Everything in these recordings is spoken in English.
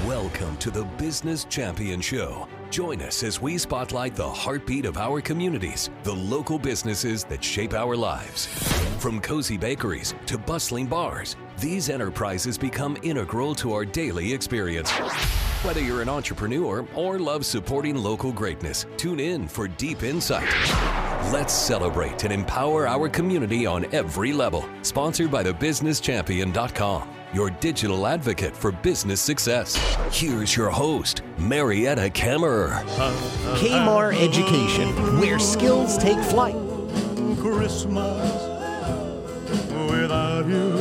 Welcome to the Business Champion Show. Join us as we spotlight the heartbeat of our communities, the local businesses that shape our lives. From cozy bakeries to bustling bars, these enterprises become integral to our daily experience. Whether you're an entrepreneur or love supporting local greatness, tune in for deep insight. Let's celebrate and empower our community on every level. Sponsored by thebusinesschampion.com, your digital advocate for business success. Here's your host, Marietta Kammerer. Kmart Education, where skills take flight. Christmas without you,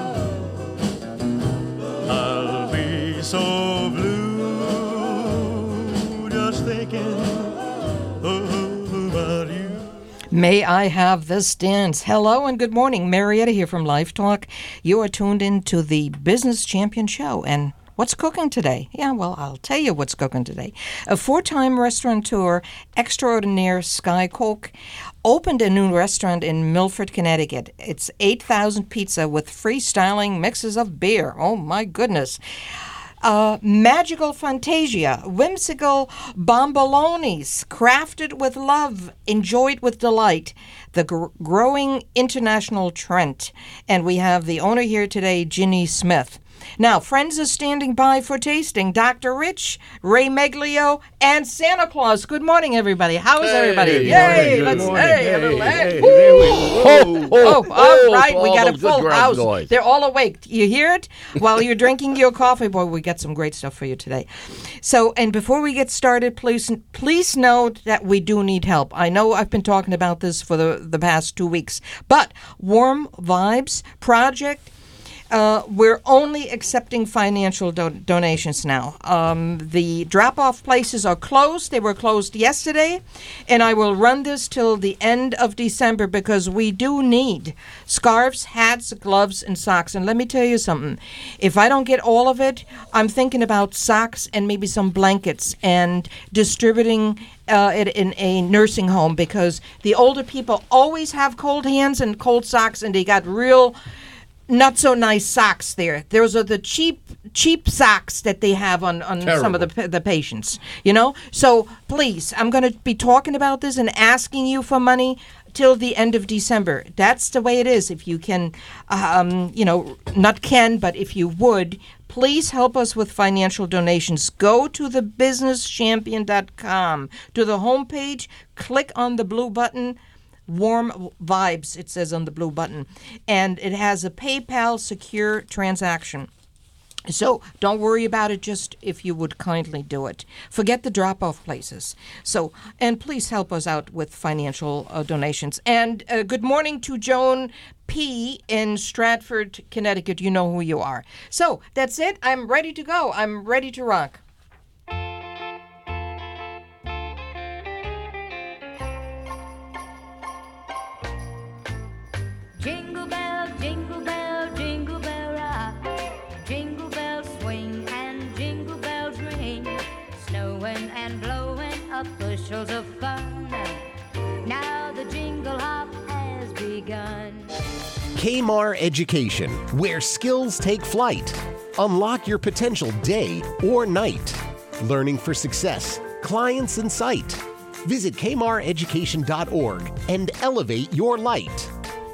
I'll be so blue, just thinking about you. May I have this dance? Hello and good morning. Marietta here from Life Talk. You are tuned into the Business Champion Show. And what's cooking today? Yeah, well, I'll tell you what's cooking today. A four-time restaurateur extraordinaire, Sky Koch, opened a new restaurant in Milford, Connecticut. It's 8,000 pizza with freestyling mixes of beer. Oh, my goodness. Magical Fantasia, whimsical bombolonis, crafted with love, enjoyed with delight, the growing international trend. And we have the owner here today, Ginny Smith. Now, friends are standing by for tasting. Dr. Rich, Ray Meglio, and Santa Claus. Good morning, everybody. How is everybody? Yay! Let's hey, a little hey. Oh, all right. We got a full house. Noise. They're all awake. You hear it? While you're drinking your coffee, boy, we got some great stuff for you today. So, and before we get started, please note that we do need help. I know I've been talking about this for the past 2 weeks, but Warm Vibes Project, we're only accepting financial donations now. The drop-off places are closed. They were closed yesterday, and I will run this till the end of December because we do need scarves, hats, gloves, and socks. And let me tell you something. If I don't get all of it, I'm thinking about socks and maybe some blankets and distributing it in a nursing home because the older people always have cold hands and cold socks, and they got real not so nice socks there. Those are the cheap socks that they have on some of the patients, you know? So please, I'm going to be talking about this and asking you for money till the end of December. That's the way it is. If you can, not can, but if you would, please help us with financial donations. Go to thebusinesschampion.com. To the homepage, click on the blue button, Warm Vibes, it says on the blue button, and it has a PayPal secure transaction. So don't worry about it, just if you would kindly do it. Forget the drop-off places. So, and please help us out with financial donations. And good morning to Joan P. in Stratford, Connecticut. You know who you are. So that's it. I'm ready to go. I'm ready to rock. Jingle bell, jingle bell, jingle bell rock. Jingle bells swing and jingle bells ring. Snowing and blowing up bushels of fun. Now the jingle hop has begun. Kmart Education, where skills take flight. Unlock your potential day or night. Learning for success, clients in sight. Visit kmarteducation.org and elevate your light.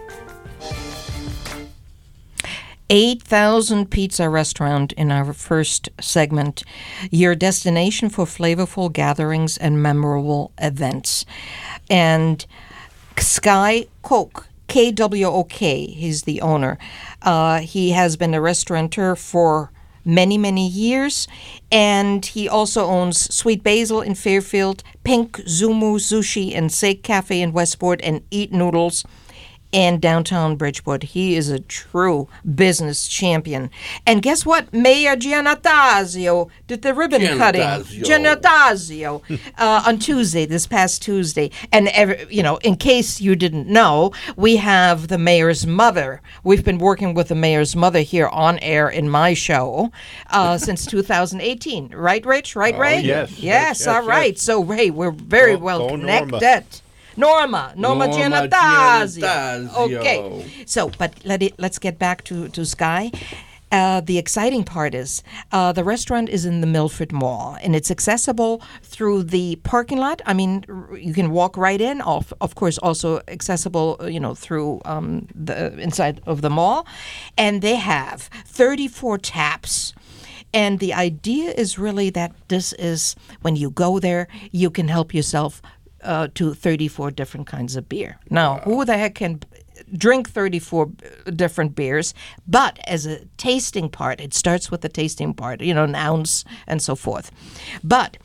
8,000 Pizza Restaurant in our first segment, your destination for flavorful gatherings and memorable events. And Sky Koch, K-W-O-K, he's the owner. He has been a restaurateur for many, many years, and he also owns Sweet Basil in Fairfield, Pink Zumu Sushi and Sake Cafe in Westport, and Eat Noodles in downtown Bridgewood. He is a true business champion. And guess what? Mayor Giannatasio did the ribbon cutting. Giannatasio on Tuesday, this past Tuesday. And, in case you didn't know, we have the mayor's mother. We've been working with the mayor's mother here on air in my show since 2018. Right, Rich? Right, Ray? Yes. All right. So, Ray, we're very well connected. Norma Giannatasio. Okay. So, but let's get back to Sky. the exciting part is the restaurant is in the Milford Mall, and it's accessible through the parking lot. I mean, you can walk right in. Of course, also accessible, through the inside of the mall. And they have 34 taps. And the idea is really that this is, when you go there, you can help yourself to 34 different kinds of beer. Now, who the heck can drink 34 different beers? But as a tasting part, it starts with the tasting part, an ounce and so forth. But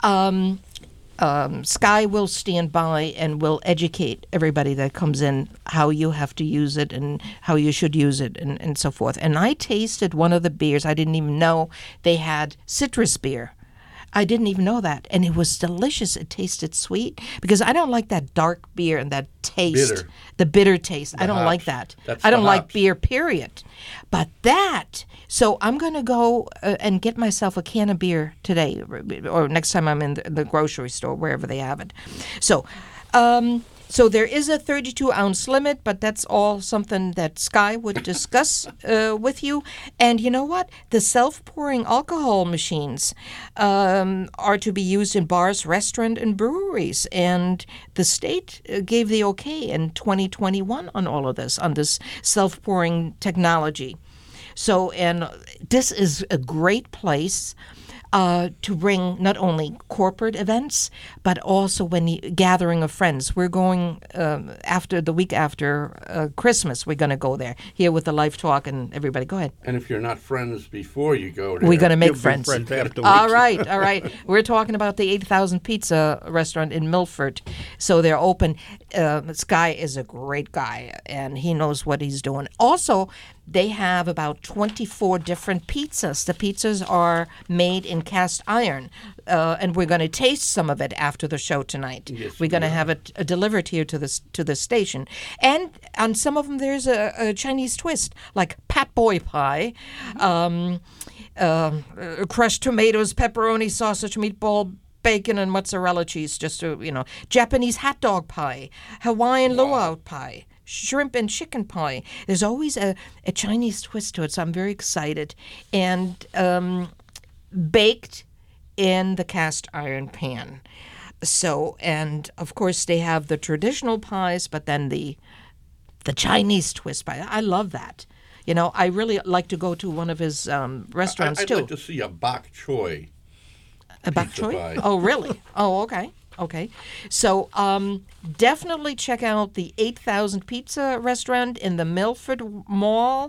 Sky will stand by and will educate everybody that comes in how you have to use it and how you should use it and so forth. And I tasted one of the beers. I didn't even know they had citrus beer. I didn't even know that. And it was delicious. It tasted sweet because I don't like that dark beer and that taste. Bitter. The bitter taste. I don't hops. like that. That's I don't the like hops. beer, period. But that, so I'm going to go and get myself a can of beer today or next time I'm in the grocery store, wherever they have it. So, so there is a 32-ounce limit, but that's all something that Sky would discuss with you. And you know what? The self-pouring alcohol machines are to be used in bars, restaurants, and breweries. And the state gave the okay in 2021 on all of this, on this self-pouring technology. So, and this is a great place to bring not only corporate events, but also gathering of friends. We're going after the week after Christmas. We're going to go there here with the Life Talk and everybody. Go ahead. And if you're not friends before you go there, We're going to make You'll be friends. friends afterwards. All right. We're talking about the 8,000 Pizza restaurant in Milford. So they're open. Sky is a great guy, and he knows what he's doing. Also, they have about 24 different pizzas. The pizzas are made in cast iron, and we're going to taste some of it after the show tonight. Yes, we're going to we are. have it delivered here to the station. And on some of them, there's a Chinese twist, like Pat Boy Pie, crushed tomatoes, pepperoni, sausage, meatball, bacon, and mozzarella cheese, just to, Japanese hot dog pie, Hawaiian luau pie, shrimp and chicken pie. There's always a Chinese twist to it, so I'm very excited. And baked in the cast iron pan. So, and of course they have the traditional pies, but then the Chinese twist pie. I love that. I really like to go to one of his restaurants I'd too. like to see a bok choy. A bok pizza choy? pie. Oh, really? Oh, okay. Okay. So definitely check out the 8,000 Pizza restaurant in the Milford Mall.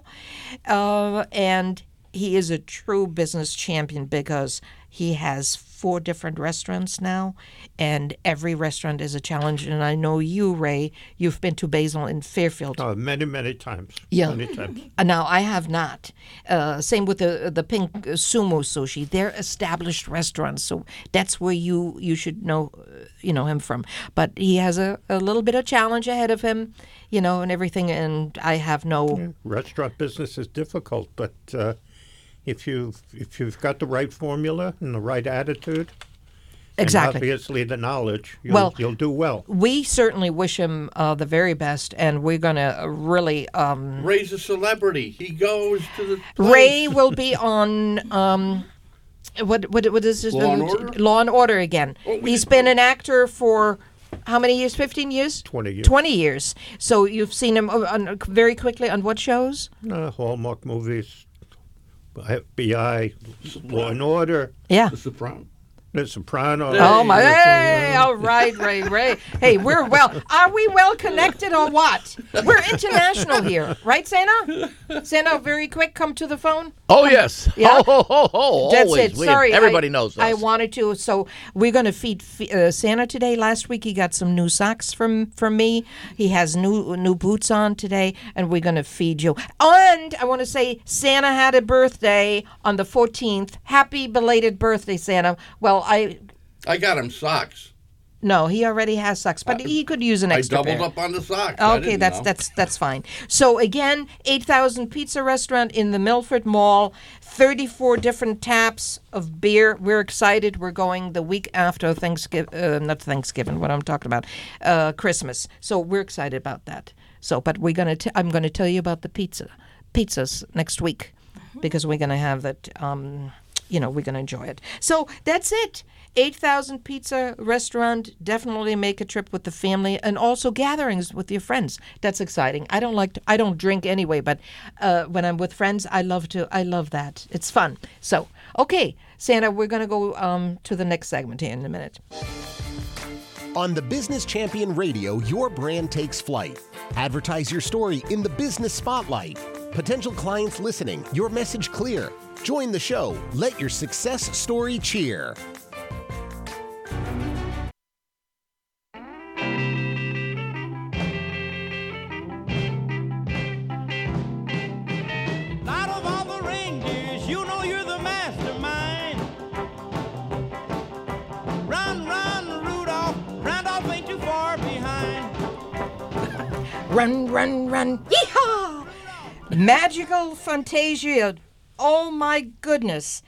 And he is a true business champion because he has 4 different restaurants now, and every restaurant is a challenge. And I know you, Ray, you've been to Basil in Fairfield. Oh, many, many times. Yeah. Many times. Now, I have not. Same with the Pink Sumo Sushi. They're established restaurants, so that's where you should know him from. But he has a little bit of challenge ahead of him, and everything, and I have no... Restaurant business is difficult, but if you've got the right formula and the right attitude, Exactly. and obviously the knowledge, you'll do well. We certainly wish him the very best, and we're going to really... Ray's a celebrity. He goes to the Ray place. will be on... What is this? Law and Order? Law and Order again. Oh, we He's did- been an actor for how many years? 15 years? 20 years. 20 years. So you've seen him very quickly on what shows? Hallmark movies, FBI, Law and Order, Yeah. The Sopranos. The Sopranos. Oh my! Hey, all right, Ray. Hey, are we well connected or what? We're international here, right, Santa? Santa, very quick, come to the phone. Oh, yes. Yeah. Ho, ho, ho, ho. That's Always. it. Sorry, Everybody knows us. I wanted to. So we're going to feed Santa today. Last week he got some new socks from me. He has new boots on today, and we're going to feed you. And I want to say Santa had a birthday on the 14th. Happy belated birthday, Santa. Well, I got him socks. No, he already has socks, but he could use an I extra doubled pair. up on the socks. I Okay, didn't know. that's fine. So again, 8,000 Pizza restaurant in the Milford Mall, 34 different taps of beer. We're excited. We're going the week after Thanksgiving, not Thanksgiving. What I'm talking about, Christmas. So we're excited about that. So, but I'm going to tell you about the pizzas next week. because we're going to have that, we're going to enjoy it. So that's it. 8,000 Pizza Restaurant. Definitely make a trip with the family, and also gatherings with your friends. That's exciting. I don't drink anyway, but when I'm with friends, I love that. It's fun. So, okay, Santa, we're going to go to the next segment here in a minute. On the Business Champion Radio, your brand takes flight. Advertise your story in the business spotlight. Potential clients listening, your message clear. Join the show. Let your success story cheer. Out of all the reindeers, you know you're the mastermind. Run, Rudolph. Randolph ain't too far behind. Run. Yeehaw! Magical Fantasia. Oh my goodness.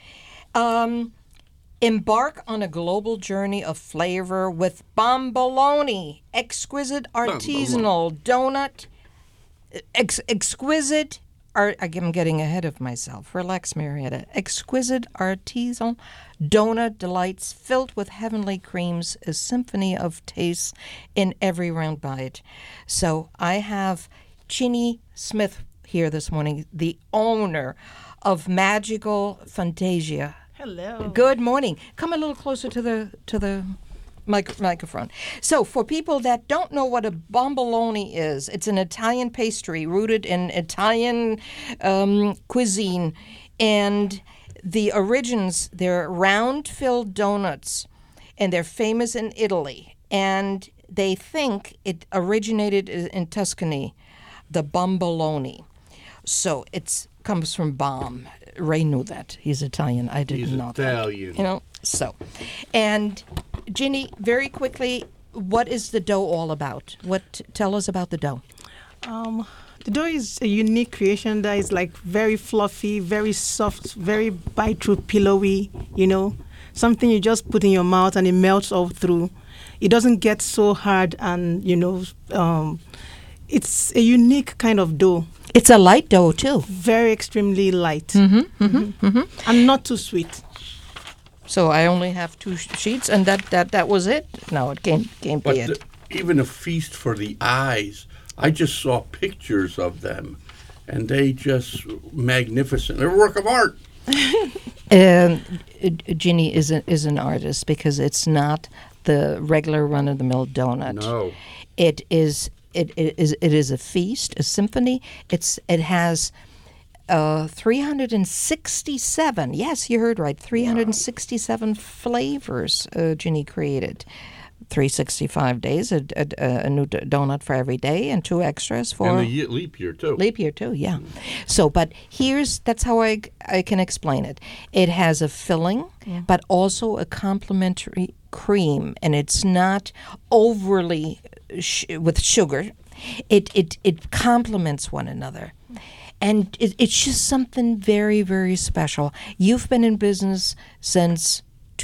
Embark on a global journey of flavor with Bomboloni. Exquisite artisanal donut. Exquisite. I'm getting ahead of myself. Relax, Marietta. Exquisite artisanal donut delights filled with heavenly creams, a symphony of tastes in every round bite. So I have Ginny Smith here this morning, the owner of Magical Fantasia. Hello. Good morning. Come a little closer to the microphone. So, for people that don't know what a bomboloni is, it's an Italian pastry rooted in Italian cuisine, and the origins, they're round-filled donuts, and they're famous in Italy, and they think it originated in Tuscany, the bomboloni. So it comes from bomb. Ray knew that. He's Italian. I didn't know Italian. that. So. And Ginny, very quickly, what is the dough all about? Tell us about the dough. The dough is a unique creation that is like very fluffy, very soft, very bite-through, pillowy, something you just put in your mouth and it melts all through. It doesn't get so hard and, it's a unique kind of dough. It's a light dough, too. Very extremely light. And not too sweet. So I only have 2 sheets, and that was it? No, it can't be it. Even a feast for the eyes. I just saw pictures of them, and they just magnificent. They're a work of art. Ginny is an artist because it's not the regular run-of-the-mill donut. No. It is a feast, a symphony. It has 367. Yes, you heard right. 367 flavors Ginny created. 365 days, a new donut for every day, and 2 extras for... And the leap year, too. Leap year, too, yeah. So, but that's how I can explain it. It has a filling, but also a complementary cream, and it's not overly with sugar. It complements one another. And it's just something very, very special. You've been in business since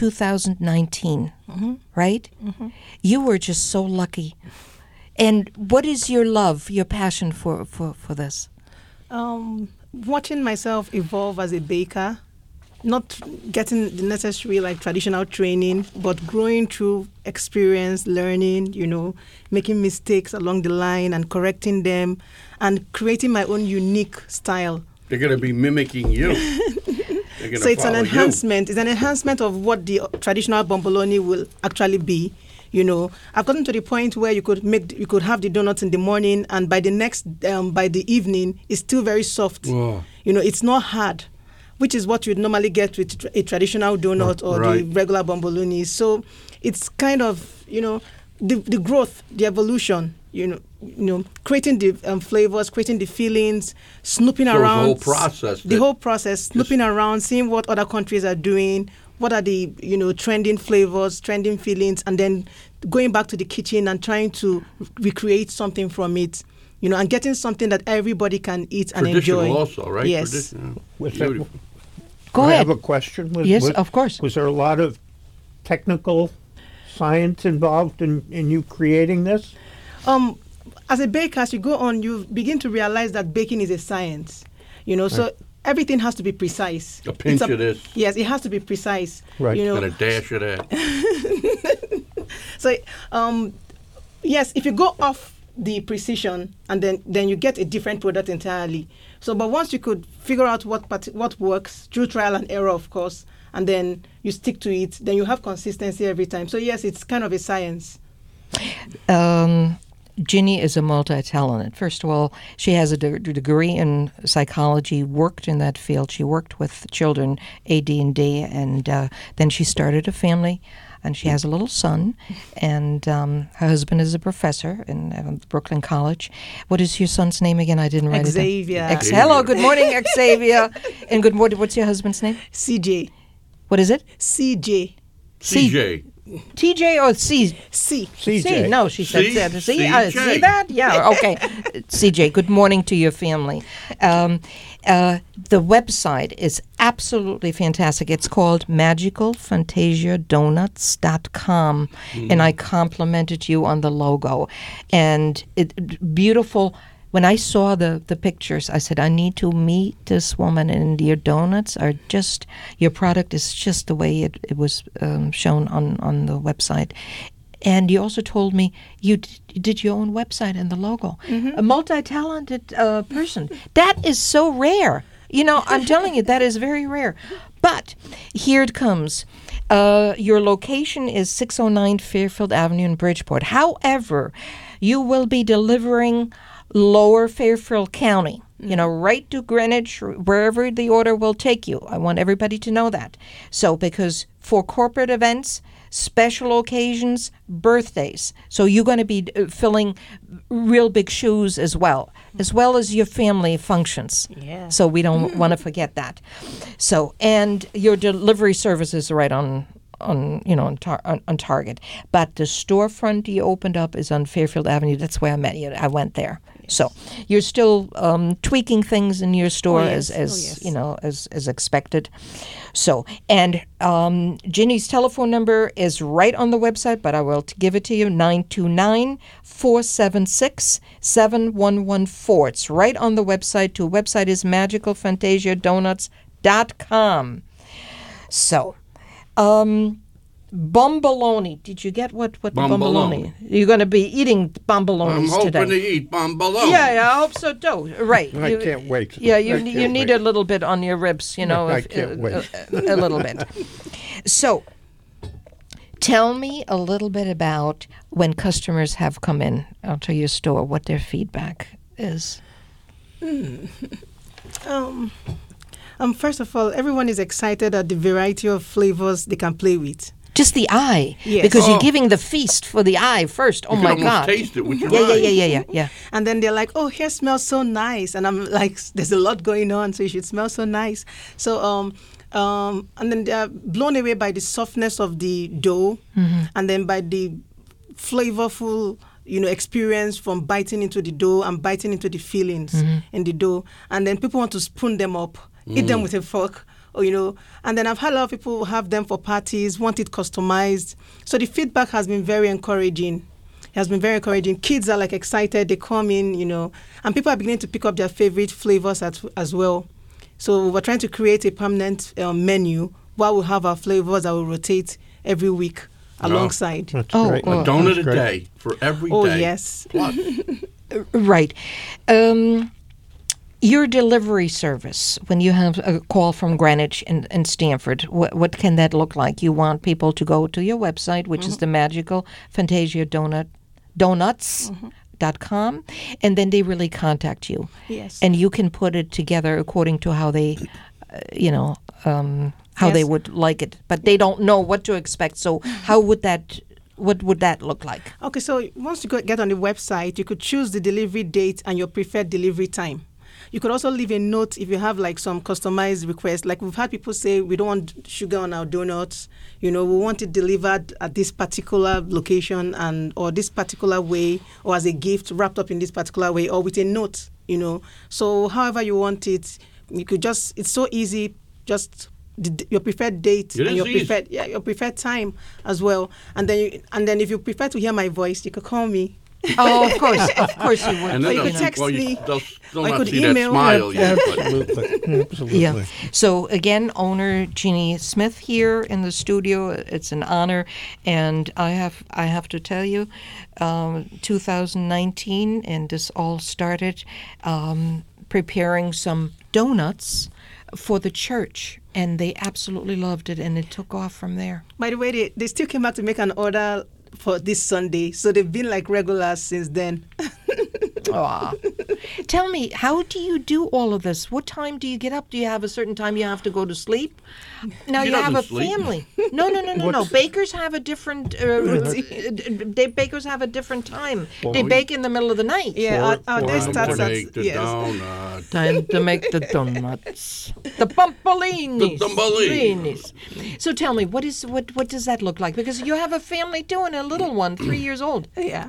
2019, right? You were just so lucky. And what is your love, your passion for this? Watching myself evolve as a baker, not getting the necessary traditional training, but growing through experience, learning, making mistakes along the line and correcting them and creating my own unique style. They're going to be mimicking you. So it's an enhancement. It's an enhancement of what the traditional bomboloni will actually be. I've gotten to the point where you could have the donuts in the morning, and by the evening, it's still very soft. Whoa. It's not hard, which is what you'd normally get with a traditional donut or the regular bomboloni. So it's kind of the growth, the evolution. Creating the flavors, creating the feelings, snooping around. The whole process. The whole process, snooping around, seeing what other countries are doing, what are the trending flavors, trending feelings, and then going back to the kitchen and trying to recreate something from it, and getting something that everybody can eat and enjoy. Traditional also, right? Yes. Go I ahead. have a question. Yes, of course. Was there a lot of technical science involved in you creating this? As a baker, as you go on, you begin to realize that baking is a science. So everything has to be precise. A pinch of this. Yes, it has to be precise. Right. You know, And a dash of that. so, yes, if you go off the precision, and then you get a different product entirely. So, but once you could figure out what works through trial and error, of course, and then you stick to it, then you have consistency every time. So, yes, it's kind of a science. Ginny is a multi-talented. First of all, she has a degree in psychology, worked in that field. She worked with children, AD&D, and then she started a family, and she has a little son, and her husband is a professor in Brooklyn College. What is your son's name again? I didn't write Xavier. it down. Hello, good morning, Xavier. And good morning. What's your husband's name? CJ. What is it? CJ. CJ. TJ or C? C. CJ. C. No, she said C? C. CJ. See that? Yeah, okay. CJ, good morning to your family. The website is absolutely fantastic. It's called magicalfantasiadonuts.com, and I complimented you on the logo. And beautiful. When I saw the pictures, I said, I need to meet this woman, and your donuts are just, your product is just the way it was shown on the website. And you also told me you did your own website and the logo. A multi-talented person. That is so rare. You know, I'm telling you, that is very rare. But here it comes. Your location is 609 Fairfield Avenue in Bridgeport. However, you will be delivering Lower Fairfield County, you know, right to Greenwich, wherever the order will take you. I want everybody to know that. So, because for corporate events, special occasions, birthdays, so you're going to be filling real big shoes as well as your family functions. Yeah. So we don't want to forget that. So, and your delivery service is right on Target. But the storefront you opened up is on Fairfield Avenue. That's where I met you. I went there. Yes. So you're still tweaking things in your store as expected. So, and Ginny's telephone number is right on the website, but I will give it to you, 929-476-7114. It's right on the website too. Website is magicalfantasiadonuts.com. So, bomboloni. Did you get what the bomboloni? You're going to be eating bombolonis today. I'm hoping to eat bomboloni. Yeah, I hope so too. Right. I can't wait. Yeah, you need a little bit on your ribs, you know. I can't wait. A little bit. So, tell me a little bit about when customers have come in to your store, what their feedback is. First of all, everyone is excited at the variety of flavors they can play with. Just the eye, yes. Because you're giving the feast for the eye first. Oh you my can God! Taste it with your Yeah. And then they're like, "Oh, hair smells so nice," and I'm like, "There's a lot going on, so it should smell so nice." So, and then they're blown away by the softness of the dough, and then by the flavorful, experience from biting into the dough and biting into the fillings in the dough, and then people want to spoon them up, eat them with a fork. And then I've had a lot of people have them for parties, want it customized. So the feedback has been very encouraging. It has been very encouraging. Kids are excited. They come in, and people are beginning to pick up their favorite flavors as well. So we're trying to create a permanent menu where we'll have our flavors that will rotate every week alongside. That's Oh, great. A donut a That's great. day for every day. Oh, yes. Plus. Right. Your delivery service, when you have a call from Greenwich and Stanford, what can that look like? You want people to go to your website, which is the Magical Fantasia Donuts.com, and then they really contact you. Yes. And you can put it together according to how they, how they Yes. would like it. But they don't know what to expect. So how would that... What would that look like? Okay, so once you get on the website, you could choose the delivery date and your preferred delivery time. You could also leave a note if you have some customized requests. Like we've had people say, we don't want sugar on our donuts. We want it delivered at this particular location or this particular way, or as a gift wrapped up in this particular way, or with a note, So however you want it, you could it's so easy, just your preferred date and your preferred time as well. And then if you prefer to hear my voice, you could call me. Oh, of course you would. And then you they'll, could text well, me. they'll still Or you not could see that email me. smile yet. But Absolutely. Yeah. So again, owner Jeannie Smith here in the studio. It's an honor, and I have to tell you, 2019, and this all started preparing some donuts for the church, and they absolutely loved it, and it took off from there. By the way, they still came back to make an order for this Sunday, so they've been like regulars since then. Aw. Tell me, how do you do all of this? What time do you get up? Do you have a certain time you have to go to sleep? Now She you have a doesn't sleep. family. No. Bakers have a different bakers have a different time. They bake in the middle of the night. Yeah, our day Time starts to at make the donut. Time to make the donuts. The bumpolinis. The bumpolinis. So tell me, what does that look like? Because you have a family too, and a little one, 3 years old. Yeah.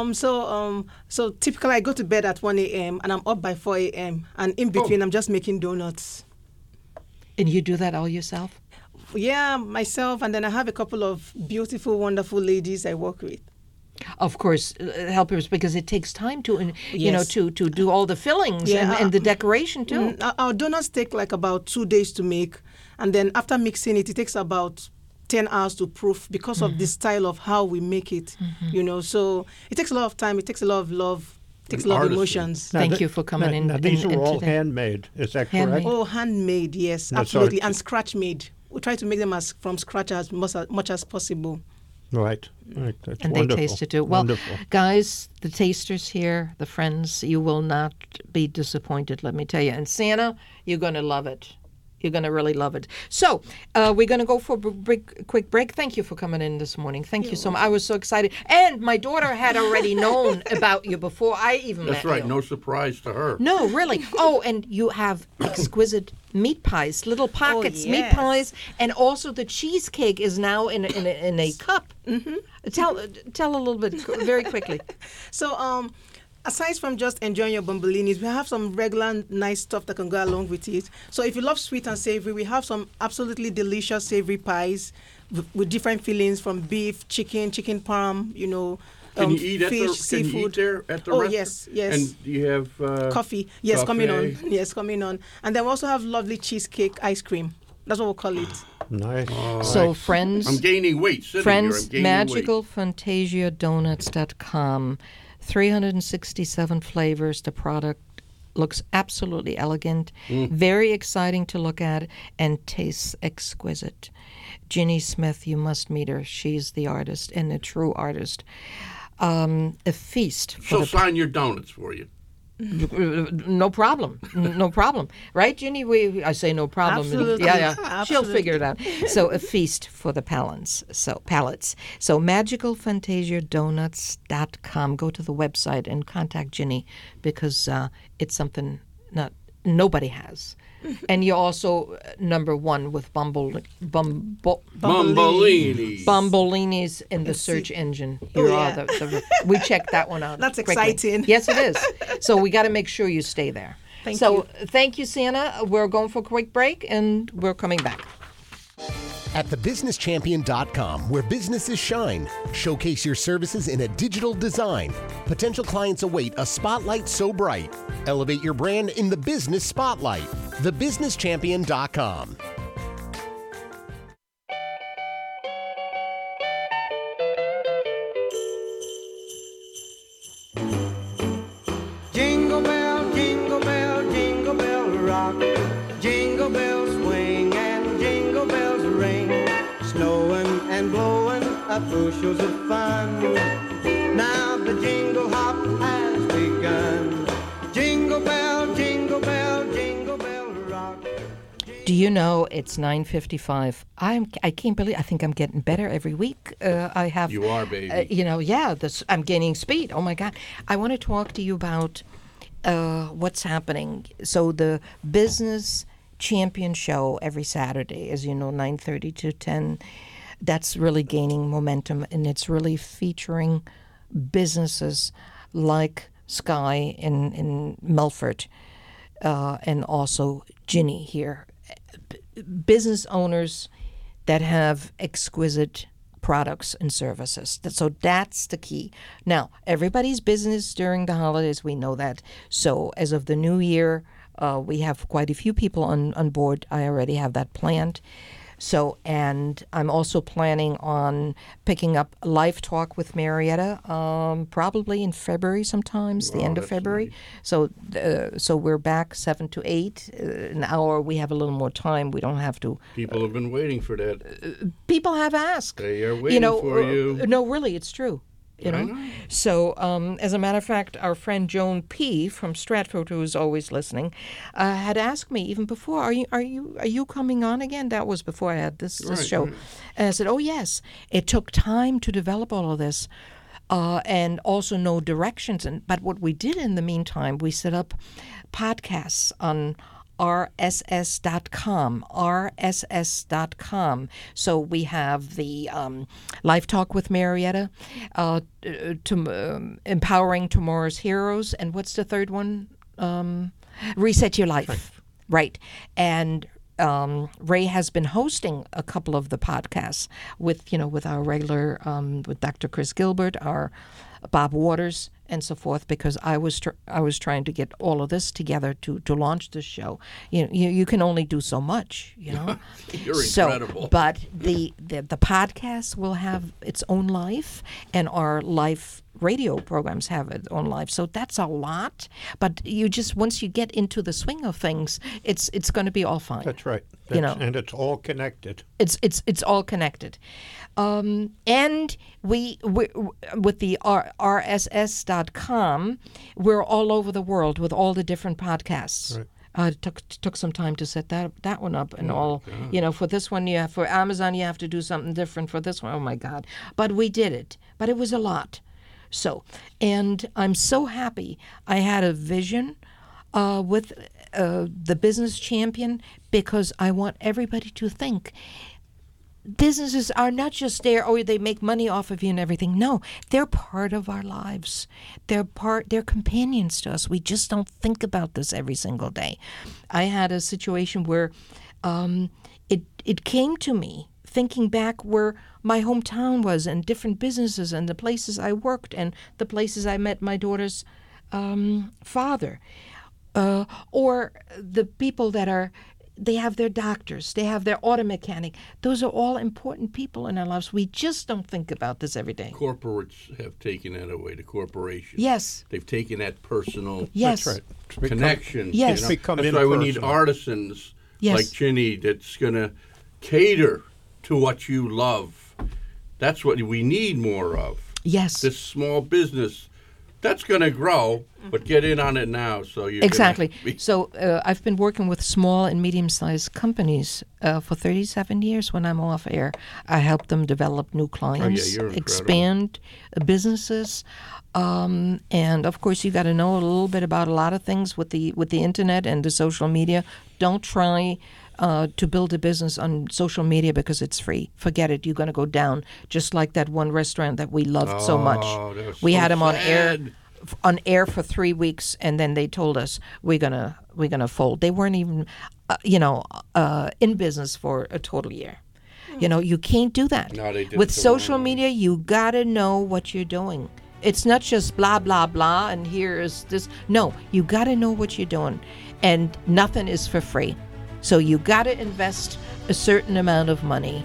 So typically I go to bed at 1 a.m. and I'm up by 4 a.m. and in between I'm just making donuts. And you do that all yourself? Yeah, myself, and then I have a couple of beautiful, wonderful ladies I work with. Of course, helpers, because it takes time to, Yes. to do all the fillings Yeah, and the decoration too. Our donuts take like about 2 days to make, and then after mixing it, it takes about 10 hours to proof because of the style of how we make it. So it takes a lot of time, it takes a lot of love, it takes a lot of artistry. emotions. Thank you for coming in. Now these in are all today. handmade. Is that Handmade. correct? Oh, handmade, yes, That's absolutely, art. and scratch made. We try to make them from scratch as much as possible. Right. Right. That's And wonderful. they taste it too. Well, Wonderful. guys, the tasters here, the friends, you will not be disappointed, let me tell you. And Santa, you're going to love it. You're going to really love it. So we're going to go for a quick break. Thank you for coming in this morning. Thank you so much. I was so excited. And my daughter had already known about you before I even met That's right. you. No surprise to her. No, really. Oh, and you have exquisite meat pies, little pockets meat yes. pies, and also the cheesecake is now in a cup. Mm-hmm. Tell a little bit very quickly. So, aside from just enjoying your bombolinis, we have some regular nice stuff that can go along with it. So if you love sweet and savory, we have some absolutely delicious savory pies with different fillings from beef, chicken parm, Can you eat fish, at the? seafood. Can you eat there at the Oh, restaurant? yes. And do you have Coffee. Yes, coming on. Coffee. Yes, coming on. And then we also have lovely cheesecake ice cream. That's what we'll call it. Nice. So, friends, I'm gaining weight. Sitting friends, here. I'm gaining weight. magicalfantasiadonuts.com. 367 flavors. The product looks absolutely elegant, very exciting to look at, and tastes exquisite. Ginny Smith, you must meet her. She's the artist and a true artist. A feast for She'll sign your donuts for you. No problem. No problem. Right, Ginny? I say no problem. Absolutely. Yeah. She'll Absolutely. figure it out. So a feast for the palates. So magicalfantasiadonuts.com. Go to the website and contact Ginny because it's something nobody has. And you're also number one with Bombolinis in the search engine. You are we checked that one out. That's quickly. exciting. Yes, it is. So we got to make sure you stay there. Thank you, Santa. We're going for a quick break, and we're coming back. At thebusinesschampion.com, where businesses shine, showcase your services in a digital design. Potential clients await a spotlight so bright. Elevate your brand in the business spotlight. Thebusinesschampion.com. Jingle bell, jingle bell, jingle bell rock. Jingle bells swing and jingle bells ring. Snowing and blowing up bushels of fun. Now the jingle hop has begun. Jingle bell, jingle bell, jingle bell rock. Do you know it's 9:55? I can't believe. I think I'm getting better every week. I have. You are, baby. I'm gaining speed. Oh my God! I want to talk to you about what's happening. So the Business Champion Show every Saturday, as you know, 9:30 to 10. That's really gaining momentum, and it's really featuring businesses like Sky in Melfort, and also Ginny here. Business owners that have exquisite products and services. So that's the key. Now, everybody's business during the holidays, we know that. So as of the new year, we have quite a few people on board. I already have that planned. So, and I'm also planning on picking up Life Talk with Marietta, probably in February sometimes, the end of February. Nice. So we're back 7 to 8, an hour. We have a little more time. We don't have to. People have been waiting for that. People have asked. They are waiting for you. No, really, it's true. So as a matter of fact, our friend Joan P. from Stratford, who is always listening, had asked me even before, are you coming on again? That was before I had this show. Right. And I said, oh yes. It took time to develop all of this, and also know directions. But what we did in the meantime, we set up podcasts on rss.com. So we have the Life Talk with Marietta, Empowering Tomorrow's Heroes, and what's the third one? Reset Your Life. Right. And Ray has been hosting a couple of the podcasts with our regular, with Dr. Chris Gilbert, our Bob Waters, and so forth, because I was trying to get all of this together to launch this show. You can only do so much, You're incredible. But the podcast will have its own life, and our live radio programs have its own life. So that's a lot. But once you get into the swing of things, it's going to be all fine. That's right. And it's all connected. It's all connected. And we with the RSS.com, we're all over the world with all the different podcasts. Right. It took some time to set that one up, and for this one, for Amazon, you have to do something different. For this one, oh my God! But we did it. But it was a lot. So, and I'm so happy. I had a vision with the Business Champion, because I want everybody to think businesses are not just there, they make money off of you and everything. No, they're part of our lives. They're companions to us. We just don't think about this every single day. I had a situation where it came to me, thinking back where my hometown was, and different businesses, and the places I worked, and the places I met my daughter's father, or the people that they have their doctors, they have their auto mechanic. Those are all important people in our lives. We just don't think about this every day. Corporates have taken that away, the corporations. Yes. They've taken that personal It's connection. Yes. become That's why we need artisans like Ginny that's going to cater to what you love. That's what we need more of. Yes. This small business, that's going to grow, but get in on it now. So you So I've been working with small and medium-sized companies for 37 years. When I'm off air, I help them develop new clients, expand businesses, and of course you got to know a little bit about a lot of things with the internet and the social media. Don't try to build a business on social media because it's free. Forget it. You're going to go down, just like that one restaurant that we loved so much. We had them on air for 3 weeks, and then they told us we're gonna fold. They weren't even in business for a total year. You can't do that. No, they did with social media. You gotta know what you're doing. It's not just blah blah blah and here is this. No, you gotta know what you're doing, and nothing is for free. So you gotta invest a certain amount of money.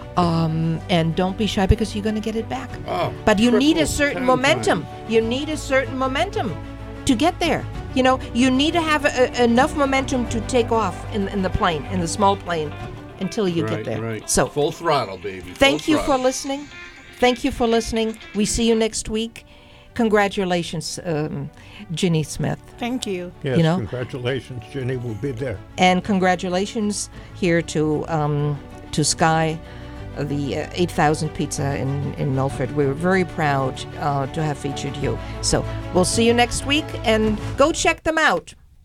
And don't be shy, because you're going to get it back. But you need a certain momentum. You need a certain momentum to get there. You need to have enough momentum to take off in the plane, in the small plane, until you get there. Right. So full throttle, baby. Thank you for listening. Thank you for listening. We see you next week. Congratulations, Ginny Smith. Thank you. Yes, congratulations, Ginny. We'll be there. And congratulations here to Sky, the 8,000 Pizza in Milford. We're very proud to have featured you. So we'll see you next week, and go check them out.